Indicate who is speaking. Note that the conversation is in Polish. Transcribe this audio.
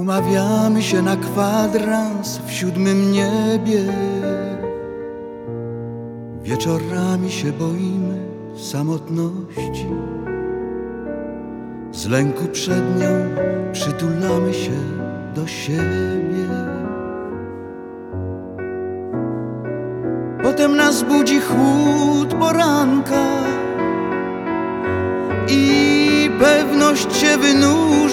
Speaker 1: Umawiamy się na kwadrans w 7. niebie. Wieczorami się boimy samotności. Z lęku przed nią przytulamy się do siebie. Potem nas budzi chłód poranka i pewność się wynurza.